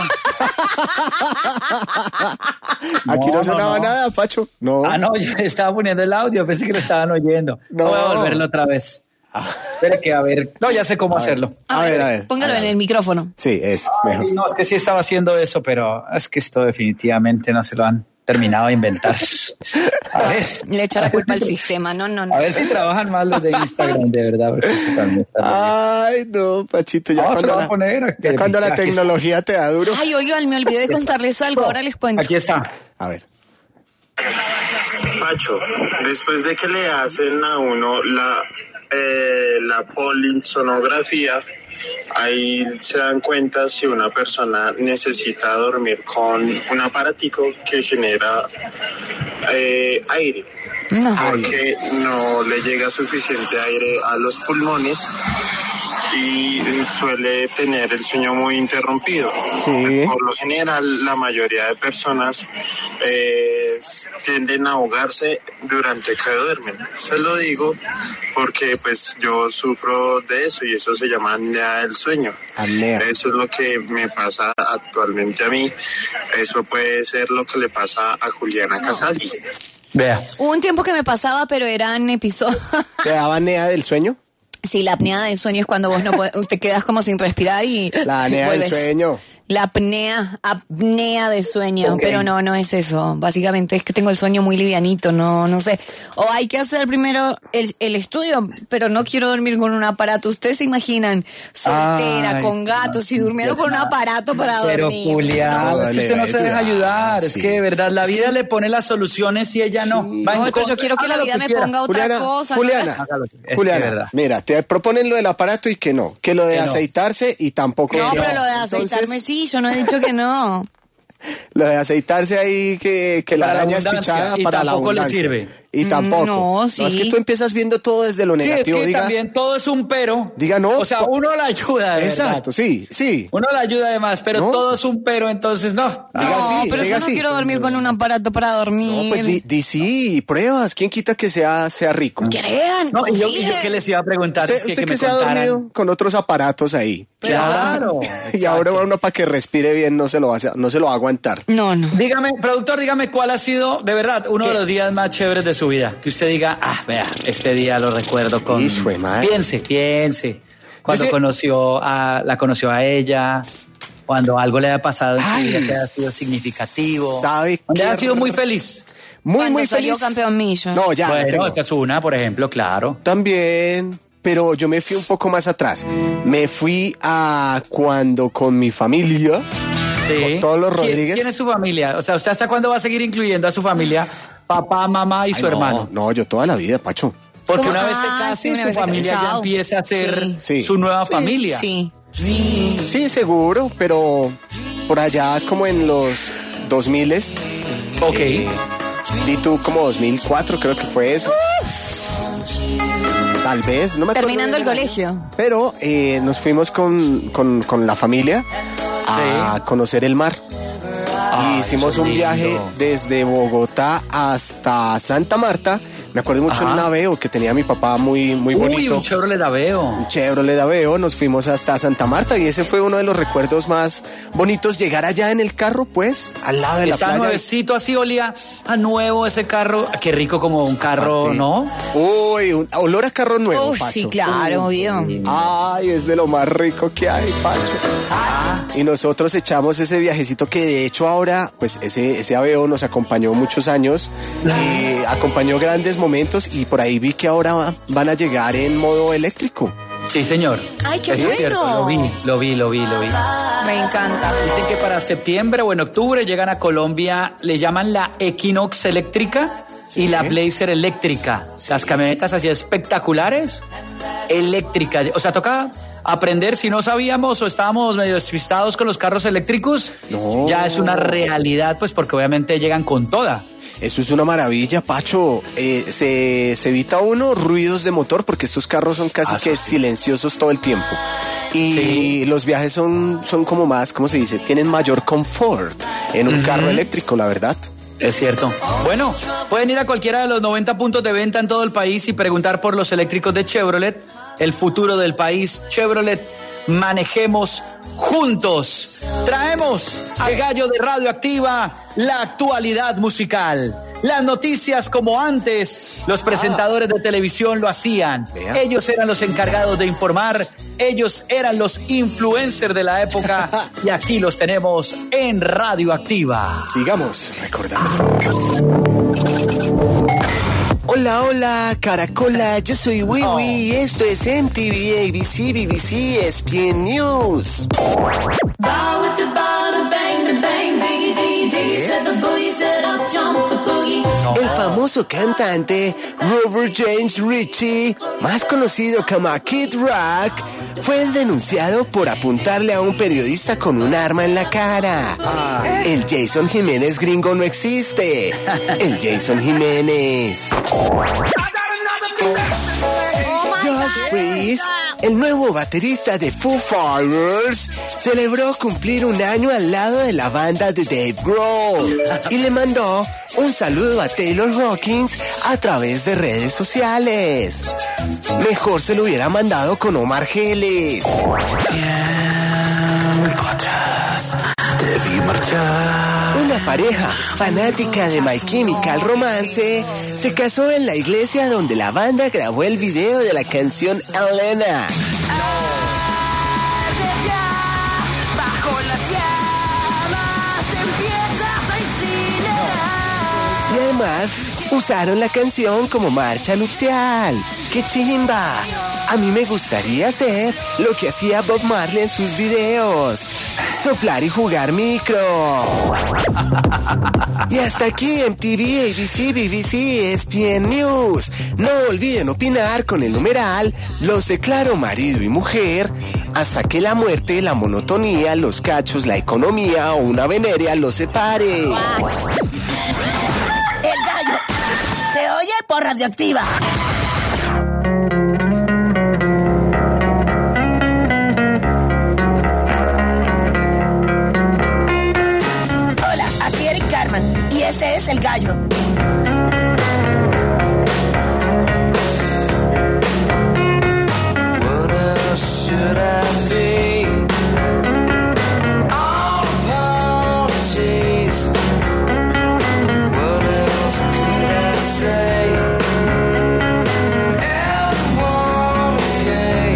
Aquí no, no sonaba no, no. nada, Pacho. No. Ah, no, yo le estaba poniendo el audio, pensé que lo estaban oyendo. No. Voy a volverlo otra vez. Ah. Espere que, a ver. No, ya sé cómo a hacerlo. Ver. A, a ver, a ver. Póngalo a ver. En el micrófono. Sí, es mejor. Ay, no, es que sí estaba haciendo eso, pero es que esto definitivamente no se lo han terminado de inventar. A ver. Le echa la culpa al sistema, no, no, no. A ver si trabajan más los de Instagram, de verdad. Porque eso también está Ay, no, Pachito, ya no, cuando, la, poner, ya cuando la tecnología está. te da duro. Ay, oigan, me olvidé de contarles algo, ahora les cuento. Aquí está. A ver. Pacho, después de que le hacen a uno la, eh, la polinsonografía, ahí se dan cuenta si una persona necesita dormir con un aparatico que genera eh, aire, no. porque no le llega suficiente aire a los pulmones y suele tener el sueño muy interrumpido. Sí. Por lo general, la mayoría de personas eh, tienden a ahogarse durante que duermen. Se lo digo porque pues yo sufro de eso y eso se llama apnea del sueño. Apnea. Eso es lo que me pasa actualmente a mí. Eso puede ser lo que le pasa a Juliana Casali. Vea. Hubo un tiempo que me pasaba, pero eran episodios. ¿Te daba apnea del sueño? Sí, la apnea del sueño es cuando vos no puedes, te quedas como sin respirar y la apnea del sueño. La apnea, apnea de sueño, okay. Pero no, no es eso. Básicamente es que tengo el sueño muy livianito, no, no sé. O hay que hacer primero el, el estudio, pero no quiero dormir con un aparato. Ustedes se imaginan, soltera, Ay, con gatos y durmiendo con un aparato para pero dormir. Pero Julián, no, es que usted no se deja ayudar. Sí. Es que de verdad la vida sí. le pone las soluciones y ella no. Sí. Va no, pero yo quiero que la vida me quiera. ponga otra Juliana, cosa. Juliana, ¿no? Es Juliana, verdad. Mira, te proponen lo del aparato y que no. Que lo de que aceitarse no. y tampoco. No, que pero no. lo de aceitarme Entonces, sí, yo no he dicho que no. No. Lo de aceitarse ahí que, que la araña es pichada y para la abundancia. Le sirve. Y tampoco. No, sí. No, es que tú empiezas viendo todo desde lo negativo. Sí, es que diga, también todo es un pero. Diga no. O sea, uno la ayuda, de Exacto, verdad. sí, sí. Uno la ayuda además, pero No. todo es un pero, entonces no. Diga No, sí, pero diga yo no sí. quiero dormir con un aparato para dormir. No, pues di, di sí, pruebas. ¿Quién quita que sea, sea rico? Crean, No, y yo, y yo confíen. qué les iba a preguntar, Usted, es que, usted que que me se ha contaran. dormido con otros aparatos ahí. Claro. Y ahora uno para que respire bien no se lo va a, no se lo va a aguantar. No, no. Dígame, productor, dígame cuál ha sido, de verdad, uno de los días más chéveres de su vida. Que usted diga, ah, vea, este día lo recuerdo con... Hijo de madre. Piense, piense. Cuando Ese- conoció a, la conoció a ella, cuando algo le ha pasado en su Ay, vida que ha sido significativo. ¿sabe Donde qué ha sido muy r- feliz. Muy, Cuando muy salió feliz. campeón Millo. No, ya, la Bueno, tengo. esta es una, por ejemplo, claro. También, pero yo me fui un poco más atrás. Me fui a cuando con mi familia, Sí. con todos los ¿Quién- Rodríguez. ¿Quién es su familia? O sea, ¿usted hasta cuándo va a seguir incluyendo a su familia? Papá, mamá y Ay, su hermano. No, no, yo toda la vida, Pacho. Porque ¿Cómo? una vez se Ah, case, sí, una su vez se familia casa. ya empieza a ser Sí. Sí. su nueva Sí, familia. Sí. Sí, seguro, pero por allá como en los dos miles. Ok. Di tú como dos mil cuatro, creo que fue eso. Tal vez, no me acuerdo Terminando el bien. colegio. Pero eh, nos fuimos con, con, con la familia a Sí. conocer el mar. Ay, y hicimos eso es un viaje lindo. desde Bogotá hasta Santa Marta. Me acuerdo mucho Ajá. en un Aveo que tenía mi papá muy, muy Uy, bonito. un Chevrolet Aveo. Un Chevrolet Aveo, nos fuimos hasta Santa Marta y ese fue uno de los recuerdos más bonitos. Llegar allá en el carro, pues, al lado de la Está playa. nuevecito, así olía a nuevo ese carro. Qué rico como un carro, Aparte. ¿no? Uy, un olor a carro nuevo, Uf, Pacho. sí, claro, obvio. Ay, es de lo más rico que hay, Pacho. Y nosotros echamos ese viajecito que de hecho ahora, pues ese, ese Aveo nos acompañó muchos años, eh, acompañó grandes momentos y por ahí vi que ahora va- van a llegar en modo eléctrico. Sí, señor. Ay, qué Es bueno. cierto, lo vi, lo vi, lo vi, lo vi. Me encanta. Dicen que para septiembre o en octubre llegan a Colombia, le llaman la Equinox eléctrica y la Blazer eléctrica. Las camionetas así espectaculares, eléctricas. O sea, toca aprender, si no sabíamos o estábamos medio despistados con los carros eléctricos, No. ya es una realidad, pues porque obviamente llegan con toda. Eso es una maravilla, Pacho. Eh, se, se evita uno ruidos de motor porque estos carros son casi Ah, que sí. silenciosos todo el tiempo. Y Sí. los viajes son, son como más, ¿cómo se dice? Tienen mayor confort en un Ujú. carro eléctrico, la verdad. Es cierto. Bueno, pueden ir a cualquiera de los noventa puntos de venta en todo el país y preguntar por los eléctricos de Chevrolet, el futuro del país. Chevrolet, manejemos juntos. Traemos al gallo de Radioactiva la actualidad musical. Las noticias como antes los presentadores de televisión lo hacían. Vea. Ellos eran los encargados de informar, ellos eran los influencers de la época y aquí los tenemos en Radioactiva. Sigamos recordando. Hola, hola, Caracola, yo soy Wiwi Oh. y esto es M T V, A B C, B B C, E S P N News. El famoso cantante Robert James Ritchie, más conocido como Kid Rock, fue el denunciado por apuntarle a un periodista con un arma en la cara. El Jason Jiménez gringo no existe. El Jason Jiménez. Josh Freese, el nuevo baterista de Foo Fighters, celebró cumplir un año al lado de la banda de Dave Grohl y le mandó un saludo a Taylor Hawkins a través de redes sociales. Mejor se lo hubiera mandado con Omar Geles. Una pareja fanática de My Chemical Romance se casó en la iglesia donde la banda grabó el video de la canción Elena. Y además usaron la canción como marcha nupcial. ¡Qué chimba! A mí me gustaría hacer lo que hacía Bob Marley en sus videos. Soplar y jugar micro. Y hasta aquí M T V, A B C, B B C, E S P N News. No olviden opinar con el numeral Los declaro marido y mujer hasta que la muerte, la monotonía, los cachos, la economía o una venerea los separe. El gallo Se oye por Radioactiva. Hola, aquí Eric Carman y ese es El Gallo. What else should I be? All apologies. What else could I say? Everyone is gay.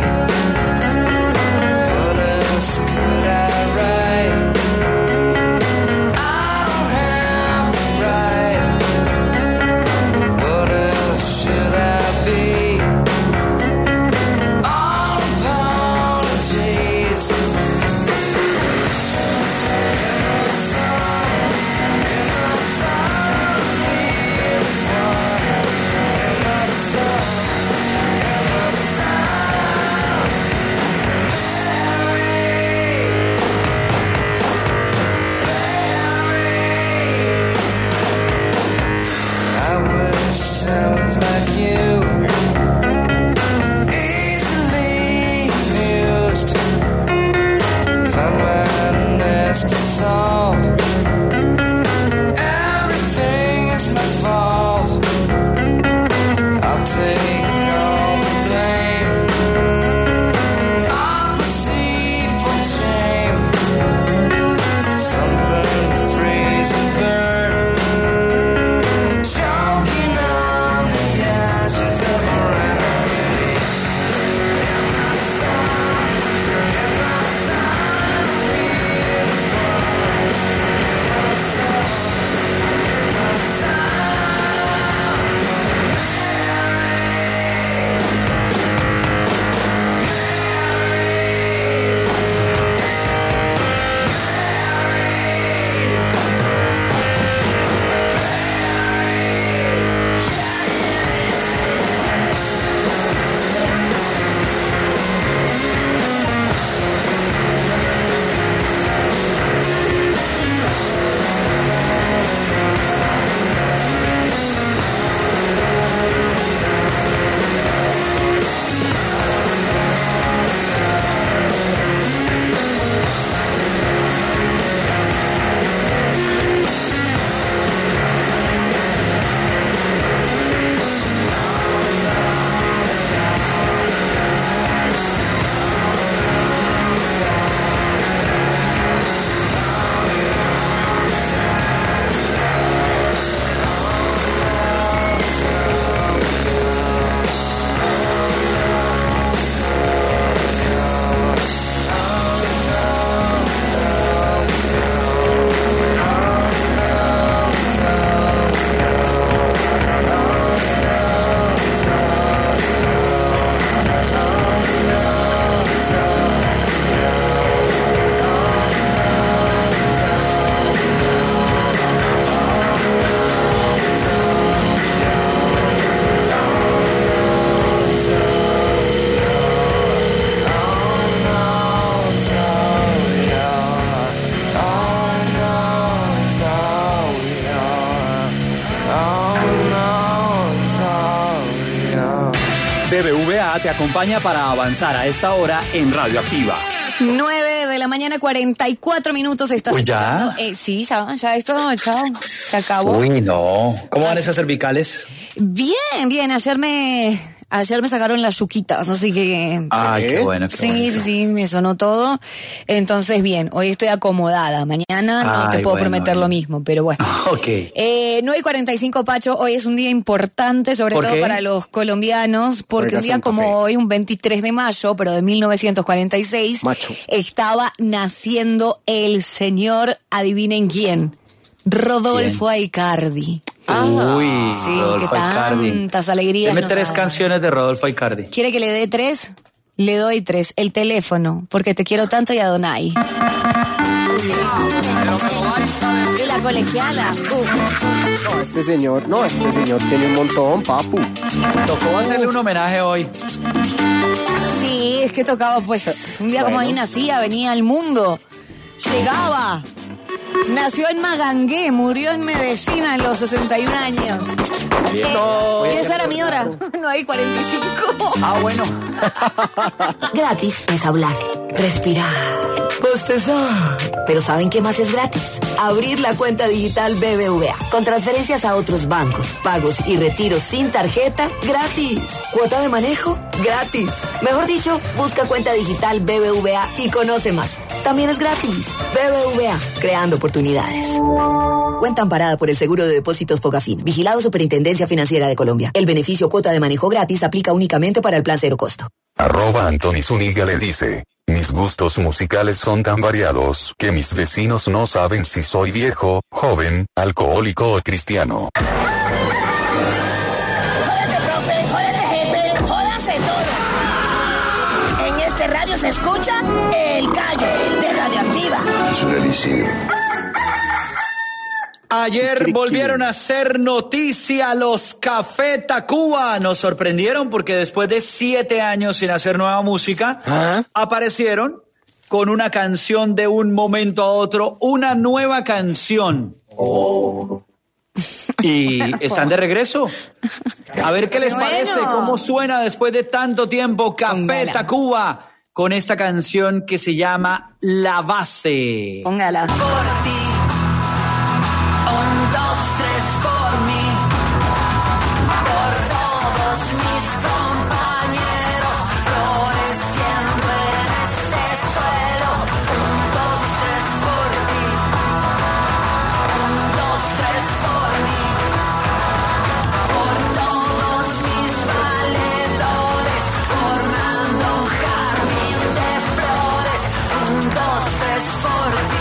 What else could I write? I don't have the right. What else should I be? All apologies. I wish I was like you, easily amused. Found my nest of salt. Everything is my fault. I'll take all the blame. I'll receive for shame. Sunburn, freeze and burn. Choking on the ashes of a remedy. In my song, in my song, feels one. In my song, in my song, B B V A te acompaña para avanzar a esta hora en Radioactiva. nueve de la mañana, cuarenta y cuatro minutos. ¿Estás Uy, ¿ya? escuchando? Eh, sí, ya, ya esto, chao, se acabó. Uy, no. ¿Cómo van esas cervicales? Bien, bien, ayer me... Ayer me sacaron las yuquitas, así que... Ay, qué bueno, qué sí, bueno. sí, sí, me sonó todo. Entonces, bien, hoy estoy acomodada. Mañana no Ay, te puedo bueno, prometer bueno. lo mismo, pero bueno. Ok. Eh, nueve y cuarenta y cinco, Pacho, hoy es un día importante, sobre ¿Por todo qué? para los colombianos, porque Oiga, un día Santa como Fe. hoy, un veintitrés de mayo, pero de mil novecientos cuarenta y seis, Macho. estaba naciendo el señor, adivinen quién, Rodolfo Aicardi. Uy, Sí, Rodolfo que Aicardi. tantas alegrías Deme nos tres ha- canciones de Rodolfo Aicardi. ¿Quiere que le dé tres? Le doy tres. El teléfono, porque te quiero tanto y a Donai. Y la colegiala. Uh. No, este señor, no, este señor tiene un montón, papu. Tocó hacerle un homenaje hoy. Sí, es que tocaba, pues, un día como ahí nacía, venía al mundo, llegaba Nació en Magangué, murió en Medellín a los sesenta y un años. Bien. No. ¿Qué será mi hora? No hay cuarenta y cinco. Ah, bueno. Gratis es hablar, respirar, bostezar. Pero ¿saben qué más es gratis? Abrir la cuenta digital B B V A. Con transferencias a otros bancos, pagos y retiros sin tarjeta, gratis. Cuota de manejo, gratis. Mejor dicho, busca cuenta digital B B V A y conoce más. También es gratis. B B V A, creando oportunidades. Cuenta amparada por el Seguro de Depósitos Fogafín. Vigilado Superintendencia Financiera de Colombia. El beneficio cuota de manejo gratis aplica únicamente para el plan cero costo. Arroba Anthony Zúñiga le dice: mis gustos musicales son tan variados que mis vecinos no saben si soy viejo, joven, alcohólico o cristiano. Jódete, profe, jódete, jefe, jódanse todos. En este radio se escucha El Gallo de Radioactiva. Ayer volvieron a ser noticia los Café Tacuba. Nos sorprendieron porque después de siete años sin hacer nueva música, ¿ah? aparecieron con una canción de un momento a otro, una nueva canción. Oh. Y están de regreso. A ver qué les bueno. parece, cómo suena después de tanto tiempo Café Póngala. Tacuba con esta canción que se llama La Base. Póngala. Por ti. Un, dos, tres por mí, por todos mis compañeros, floreciendo en este suelo. Un, dos, tres por ti, un, dos, tres por mí, por todos mis valedores, formando un jardín de flores. Un, dos, tres por ti.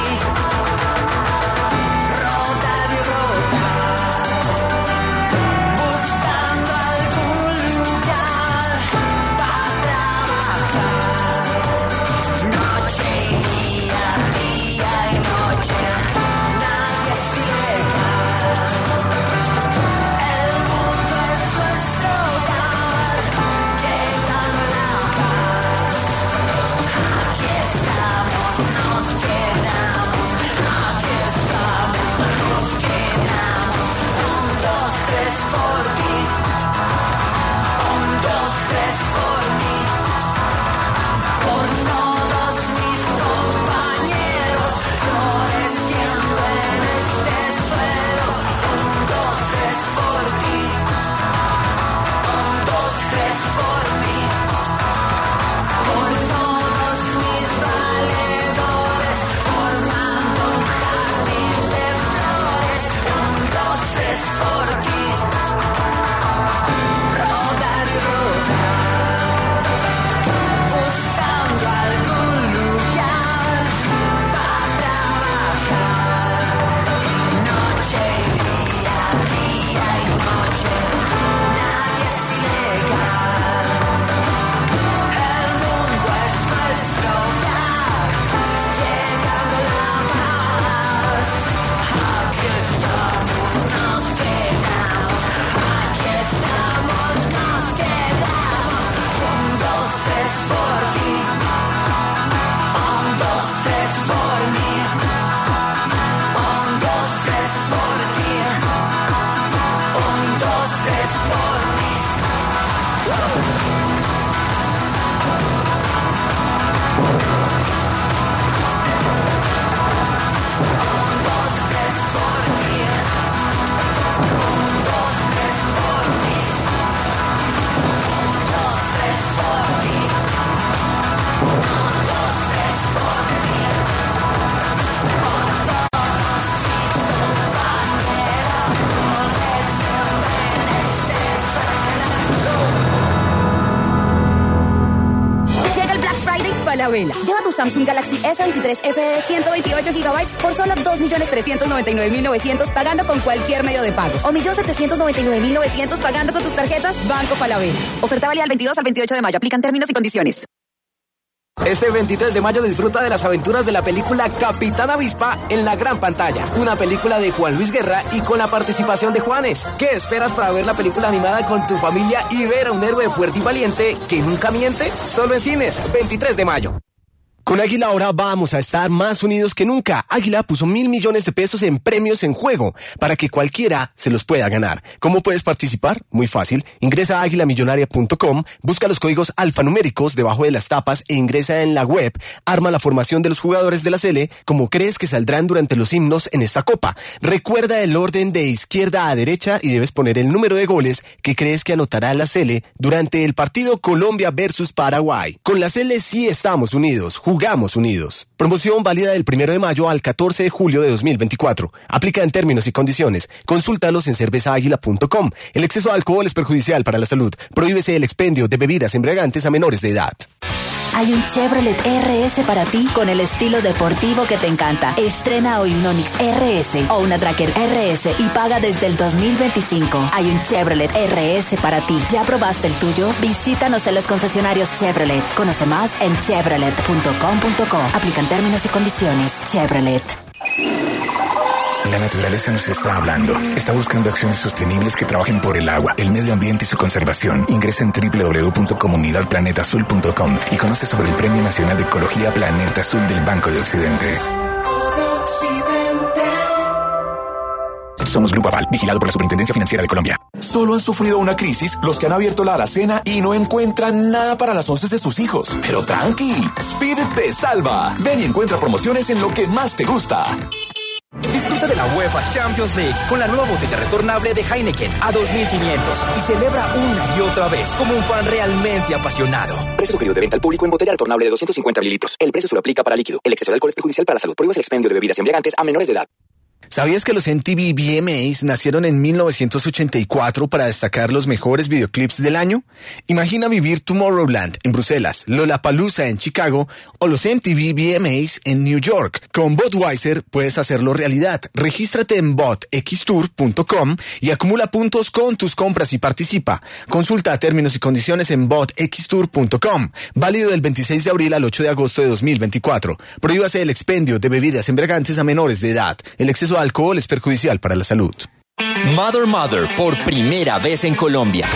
Falabella. Lleva tu Samsung Galaxy S veintitrés F E ciento veintiocho gigabytes por solo dos millones trescientos noventa y nueve mil novecientos pagando con cualquier medio de pago. O un millón setecientos noventa y nueve mil novecientos pagando con tus tarjetas Banco Falabella. Oferta válida del veintidós al veintiocho de mayo. Aplican términos y condiciones. Este veintitrés de mayo disfruta de las aventuras de la película Capitán Avispa en la gran pantalla. Una película de Juan Luis Guerra y con la participación de Juanes. ¿Qué esperas para ver la película animada con tu familia y ver a un héroe fuerte y valiente que nunca miente? Solo en cines, veintitrés de mayo. Con Águila ahora vamos a estar más unidos que nunca. Águila puso mil millones de pesos en premios en juego para que cualquiera se los pueda ganar. ¿Cómo puedes participar? Muy fácil. Ingresa a águila millonaria punto com, busca los códigos alfanuméricos debajo de las tapas e ingresa en la web. Arma la formación de los jugadores de la Sele como crees que saldrán durante los himnos en esta copa. Recuerda el orden de izquierda a derecha y debes poner el número de goles que crees que anotará la Sele durante el partido Colombia versus Paraguay. Con la Sele sí estamos unidos. Jugamos unidos. Promoción válida del primero de mayo al catorce de julio de dos mil veinticuatro. Aplica en términos y condiciones. Consúltalos en cerveza águila punto com. El exceso de alcohol es perjudicial para la salud. Prohíbese el expendio de bebidas embriagantes a menores de edad. Hay un Chevrolet R S para ti con el estilo deportivo que te encanta. Estrena hoy un Onix R S o una Tracker R S y paga desde el dos mil veinticinco. Hay un Chevrolet R S para ti. ¿Ya probaste el tuyo? Visítanos en los concesionarios Chevrolet. Conoce más en chevrolet punto com punto co. Aplican términos y condiciones. Chevrolet. La naturaleza nos está hablando. Está buscando acciones sostenibles que trabajen por el agua, el medio ambiente y su conservación. Ingresa en doble u doble u doble u punto comunidad planeta azul punto com y conoce sobre el Premio Nacional de Ecología Planeta Azul del Banco de Occidente. Somos Grupo Aval, vigilado por la Superintendencia Financiera de Colombia. Solo han sufrido una crisis los que han abierto la alacena y no encuentran nada para las once de sus hijos. Pero tranqui, Speed te salva. Ven y encuentra promociones en lo que más te gusta. Disfruta de la UEFA Champions League con la nueva botella retornable de Heineken a dos mil quinientos y celebra una y otra vez como un fan realmente apasionado. Precio sugerido de venta al público en botella retornable de doscientos cincuenta mililitros. El precio solo aplica para líquido. El exceso de alcohol es perjudicial para la salud. Prohíbes el expendio de bebidas embriagantes a menores de edad. ¿Sabías que los M T V V M As nacieron en mil novecientos ochenta y cuatro para destacar los mejores videoclips del año? Imagina vivir Tomorrowland en Bruselas, Lollapalooza en Chicago o los M T V V M As en New York. Con Budweiser puedes hacerlo realidad. Regístrate en bot x tour punto com y acumula puntos con tus compras y participa. Consulta términos y condiciones en bot x tour punto com. Válido del veintiséis de abril al ocho de agosto de dos mil veinticuatro. Prohíbase el expendio de bebidas embriagantes a menores de edad. El exceso de alcohol es perjudicial para la salud. Mother Mother, por primera vez en Colombia.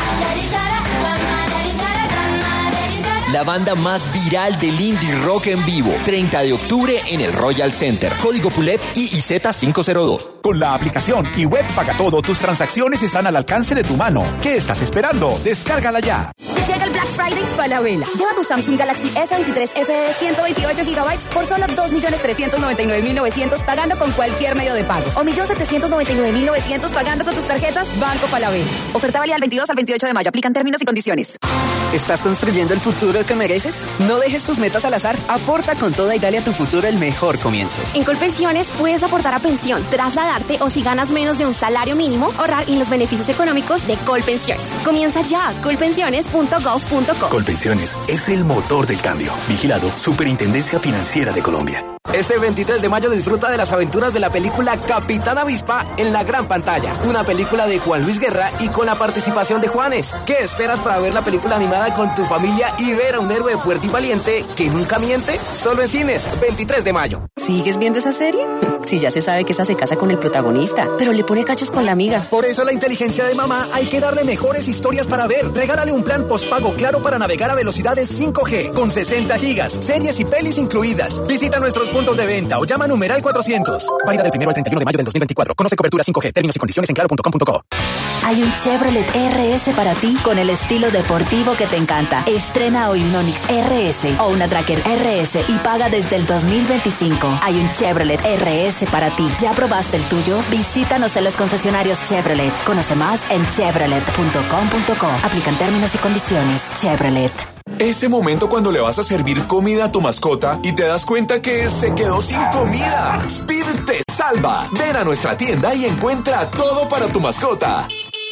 La banda más viral del indie rock en vivo. treinta de octubre en el Royal Center. Código P U L E P I I Z quinientos dos. Con la aplicación y web Paga Todo, tus transacciones están al alcance de tu mano. ¿Qué estás esperando? Descárgala ya. Llega el Black Friday Falabella. Lleva tu Samsung Galaxy S veintitrés F de ciento veintiocho gigabytes por solo dos millones trescientos noventa y nueve mil novecientos pagando con cualquier medio de pago. O un millón setecientos noventa y nueve mil novecientos pagando con tus tarjetas Banco Falabella. Oferta válida del veintidós al veintiocho de mayo. Aplican términos y condiciones. ¿Estás construyendo el futuro que mereces? No dejes tus metas al azar. Aporta con toda y dale a tu futuro el mejor comienzo. En Colpensiones puedes aportar a pensión, trasladarte o si ganas menos de un salario mínimo, ahorrar en los beneficios económicos de Colpensiones. Comienza ya. colpensiones punto gov punto co. Colpensiones es el motor del cambio. Vigilado Superintendencia Financiera de Colombia. Este veintitrés de mayo disfruta de las aventuras de la película Capitán Avispa en la gran pantalla. Una película de Juan Luis Guerra y con la participación de Juanes. ¿Qué esperas para ver la película animada con tu familia y ver a un héroe fuerte y valiente que nunca miente? Solo en cines, veintitrés de mayo. ¿Sigues viendo esa serie? Si ya se sabe que esa se casa con el protagonista, pero le pone cachos con la amiga. Por eso la inteligencia de mamá hay que darle mejores historias para ver. Regálale un plan postpago claro para navegar a velocidades cinco G con sesenta gigas, series y pelis incluidas. Visita nuestros puntos de venta o llama a numeral cuatrocientos. Válida del primero al treinta y uno de mayo del dos mil veinticuatro. Conoce cobertura cinco G, términos y condiciones en claro punto com punto co. Hay un Chevrolet R S para ti con el estilo deportivo que te encanta. Estrena hoy un Onix R S o una Tracker R S y paga desde el dos mil veinticinco. Hay un Chevrolet R S para ti. ¿Ya probaste el tuyo? Visítanos en los concesionarios Chevrolet. Conoce más en chevrolet punto com punto co. Aplican términos y condiciones. Chevrolet. Ese momento cuando le vas a servir comida a tu mascota y te das cuenta que se quedó sin comida. Speed te salva. Ven a nuestra tienda y encuentra todo para tu mascota.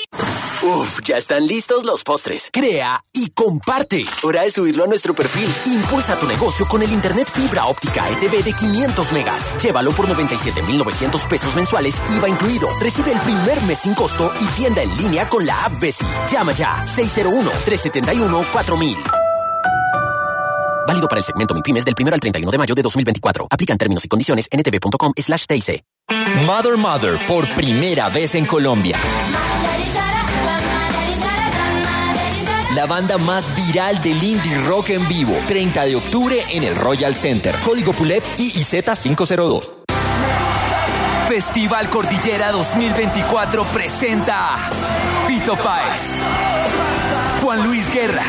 Uf, ya están listos los postres. Crea y comparte. Hora de subirlo a nuestro perfil. Impulsa tu negocio con el internet fibra óptica E T V de quinientos megas. Llévalo por noventa y siete mil novecientos pesos mensuales, I V A incluido. Recibe el primer mes sin costo y tienda en línea con la app Besi. Llama ya seis cero uno, tres siete uno, cuatro mil. Válido para el segmento MIPYMES del primero al treinta y uno de mayo de dos mil veinticuatro. Aplican términos y condiciones en etv punto com slash T I C. Mother Mother, por primera vez en Colombia. la banda más viral del indie rock en vivo. treinta de octubre en el Royal Center. Código P U L E P I I Z quinientos dos. Festival Cordillera dos mil veinticuatro presenta Fito Páez, Juan Luis Guerra,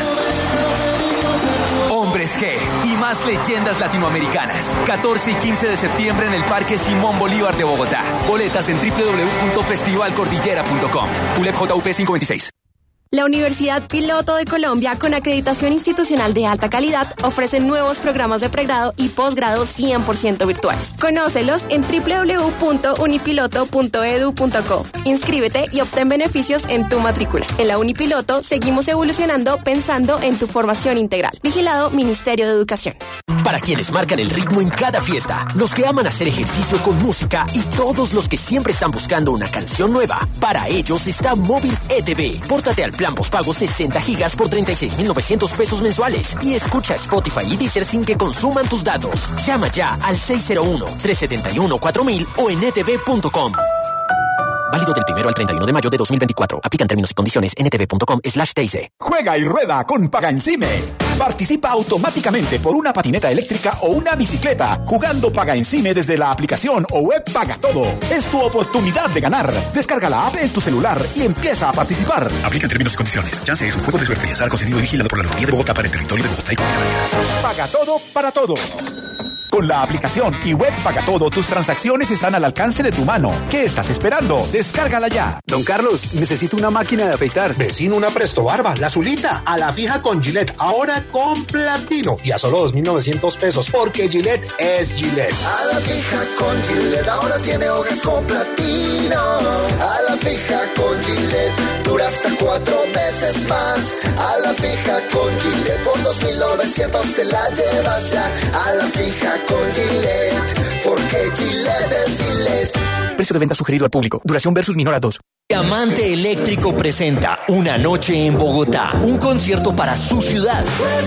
Hombres G y más leyendas latinoamericanas. catorce y quince de septiembre en el Parque Simón Bolívar de Bogotá. Boletas en doble u doble u doble u punto festival cordillera punto com. P U L E P J U P quinientos veintiséis. La Universidad Piloto de Colombia, con acreditación institucional de alta calidad, ofrece nuevos programas de pregrado y posgrado cien por ciento virtuales. Conócelos en doble u doble u doble u punto unipiloto punto edu punto co. Inscríbete y obtén beneficios en tu matrícula. En la Unipiloto seguimos evolucionando pensando en tu formación integral. Vigilado Ministerio de Educación. Para quienes marcan el ritmo en cada fiesta, los que aman hacer ejercicio con música y todos los que siempre están buscando una canción nueva, para ellos está Móvil E T V. Pórtate al plan pospago sesenta gigas por treinta y seis mil novecientos pesos mensuales y escucha Spotify y Deezer sin que consuman tus datos. Llama ya al seis cero uno, tres siete uno, cuatro mil o en e t v punto com. Válido del primero al treinta y uno de mayo de dos mil veinticuatro. Aplican términos y condiciones en e t v punto com slash T I C. Juega y rueda con Paga Encime. Participa automáticamente por una patineta eléctrica o una bicicleta jugando Paga Encime desde la aplicación o web Paga Todo. Es tu oportunidad de ganar. Descarga la app en tu celular y empieza a participar. Aplican términos y condiciones. Chance es un juego de suerte y azar concedido y vigilado por la Lotería de Bogotá para el territorio de Bogotá y Cundinamarca. Paga Todo para todo. Con la aplicación y web Paga Todo, tus transacciones están al alcance de tu mano. ¿Qué estás esperando? Descárgala ya. Don Carlos, necesito una máquina de afeitar. Vecino, una Presto Barba, la azulita, a la fija con Gillette, ahora con platino y a solo dos mil novecientos pesos, porque Gillette es Gillette. A la fija con Gillette, ahora tiene hojas con platino. A la fija con Gillette, dura hasta cuatro veces más. A la fija con Gillette, por dos mil novecientos te la llevas ya. A la fija con Gillette, porque Gillette es Gillette. Precio de venta sugerido al público. Duración versus Minora dos. Diamante Eléctrico presenta Una Noche en Bogotá, un concierto para su ciudad.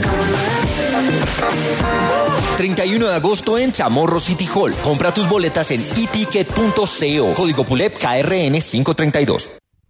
treinta y uno de agosto en Chamorro City Hall. Compra tus boletas en e ticket punto co. Código P U L E P K R N quinientos treinta y dos.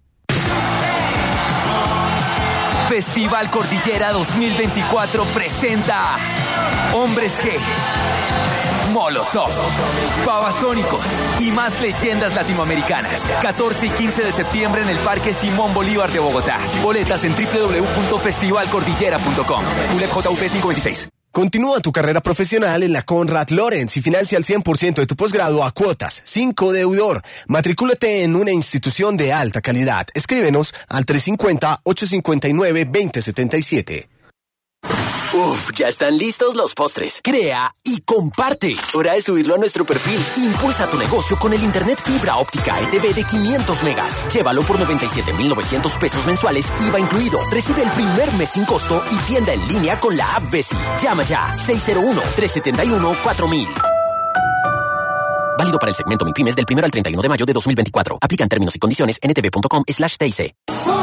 Festival Cordillera dos mil veinticuatro presenta Hombres G, Molotov, Babasónicos y más leyendas latinoamericanas. catorce y quince de septiembre en el Parque Simón Bolívar de Bogotá. Boletas en doble u doble u doble u punto festival cordillera punto com. P U L E P J U P quinientos veintiséis. Continúa tu carrera profesional en la Conrad Lorenz y financia el cien por ciento de tu posgrado a cuotas, sin codeudor. Matricúlate en una institución de alta calidad. Escríbenos al tres cinco cero, ocho cinco nueve, dos cero siete siete. Uf, ya están listos los postres. Crea y comparte. Hora de subirlo a nuestro perfil. Impulsa tu negocio con el internet fibra óptica E T V de quinientos megas. Llévalo por noventa y siete mil novecientos pesos mensuales, I V A incluido. Recibe el primer mes sin costo y tienda en línea con la app Besi. Llama ya seis cero uno, tres siete uno, cuatro mil. Válido para el segmento MIPYMES del primero al treinta y uno de mayo de dos mil veinticuatro. Aplican términos y condiciones en e t v punto com slash T I C.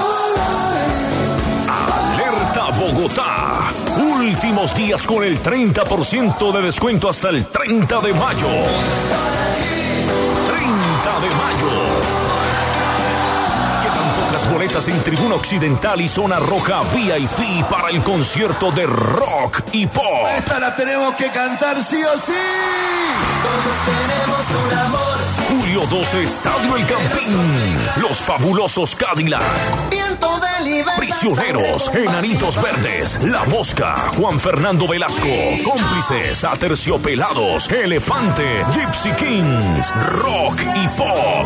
Alerta Bogotá. Últimos días con el treinta por ciento de descuento hasta el treinta de mayo. treinta de mayo. Quedan pocas boletas en Tribuna Occidental y Zona Roja V I P para el concierto de rock y pop. Esta la tenemos que cantar sí o sí. Todos tenemos un amor. Julio doce, Estadio El Campín. Los fabulosos Cadillacs. Viento de libertad. Prisioneros, Enanitos Verdes, La Mosca, Juan Fernando Velasco, Cómplices, Aterciopelados, Elefante, Gypsy Kings, Rock y Pop.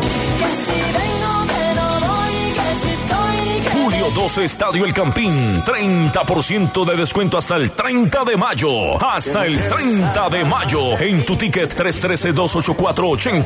Julio doce, Estadio El Campín. treinta por ciento de descuento hasta el treinta de mayo. Hasta el treinta de mayo. En tu ticket tres uno tres, dos ocho cuatro, ocho cero